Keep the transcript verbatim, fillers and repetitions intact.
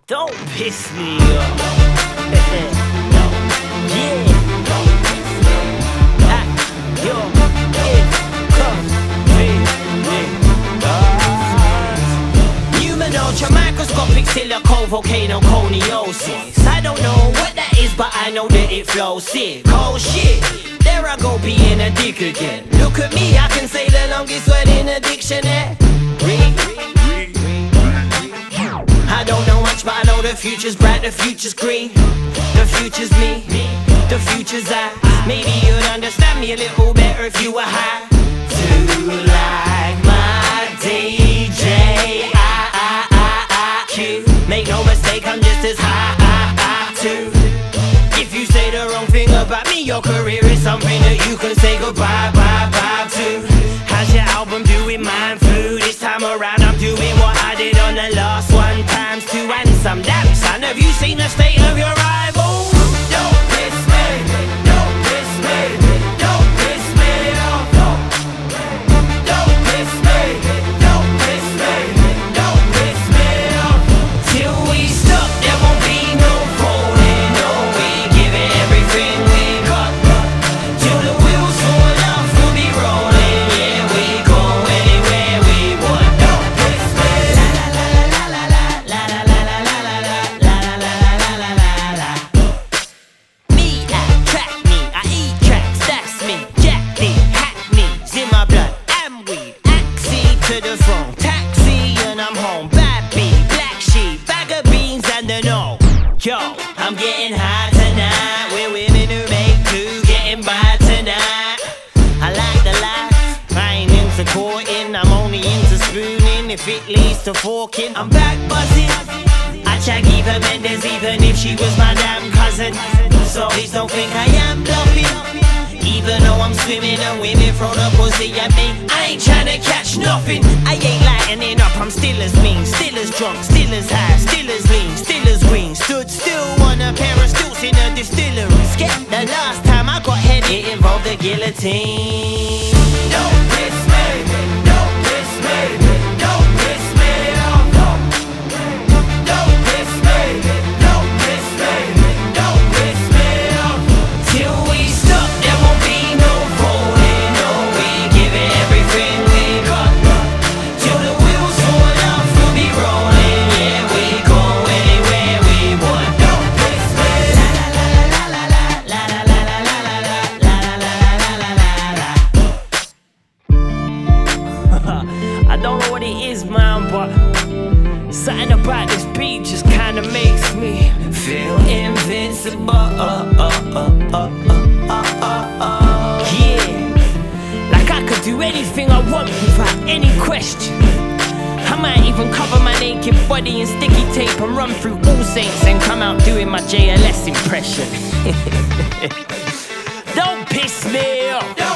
Don't piss me off. Yeah. Ah, yo, it comes Human ultra microscopic silicone volcano coniosis. I don't know what that is, but I know that it flows sick. Oh shit, there I go being a dick again. Look at me, I can say the longest word in a dictionary. I don't know much, but I know the future's bright, the future's green. The future's me, the future's I. Maybe you'd understand me a little better if you were high. To like my D J, I, I, I, I, Q. Make no mistake, I'm just as high, I, I, too. If you say the wrong thing about me, your career is something that you can say goodbye, bye, bye to. How's your album doing, man? Food. This time around I'm doing what I did on the last one, times two and some. Damn son, have you seen the state of your rivals? Don't piss me, don't piss me, don't piss me off. Don't piss me, don't piss me, don't piss me off. Till we stop, there won't be no folding. No, we give it everything we got. Till the wheels fall off, we'll be rolling. Yeah, we go anywhere we want. Don't piss me. La la la la la la la la la la la la la la la la. Me attract me, I eat tracks, that's me. Jack D, hackneys in my blood, and weed. Axie to the throne, taxi and I'm home. Bad bee, black sheep, bag of beans and the no. Yo, I'm getting high tonight. We're women who make two, getting by tonight. I like the life, I ain't into courting. I'm only into spooning if it leads to forking. I'm back buzzing, I check even Mendes even if she was my damn cousin. So please don't think I am bluffing. Even though I'm swimming and women throw the pussy at me, I ain't tryna catch nothing. I ain't lightening up, I'm still as mean, still as drunk, still as high, still as lean, still as green. Stood still on a pair of stilts in a distillery. Skip the last time I got head, it involved the guillotine. Don't piss me, don't piss me, don't piss me off. Don't piss me, don't piss me, don't piss me off. Till we stop, there won't be no folding. No, we give it everything we got. Till the wheels fall off, we'll be rolling. Yeah, we go anywhere we want. Don't piss me. La la la la la la la la la la la la la la. I don't know what it is, man, but something about this beat just kinda makes me feel invincible. Uh, uh, uh, uh, uh, uh, uh. Yeah, like I could do anything I want without any question. I might even cover my naked body in sticky tape and run through All Saints and come out doing my J L S impression. Don't piss me off.